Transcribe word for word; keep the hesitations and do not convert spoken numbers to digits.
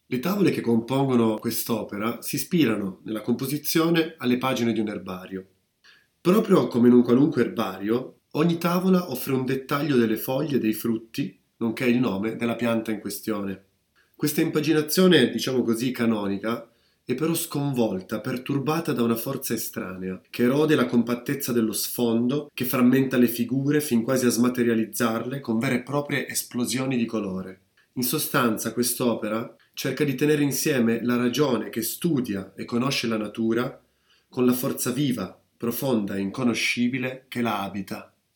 Le tavole che compongono quest'opera si ispirano, nella composizione, alle pagine di un erbario. Proprio come in un qualunque erbario, ogni tavola offre un dettaglio delle foglie e dei frutti, nonché il nome della pianta in questione. Questa impaginazione, diciamo così, canonica, è però sconvolta, perturbata da una forza estranea, che erode la compattezza dello sfondo, che frammenta le figure fin quasi a smaterializzarle con vere e proprie esplosioni di colore. In sostanza, quest'opera cerca di tenere insieme la ragione che studia e conosce la natura con la forza viva, profonda e inconoscibile che la abita.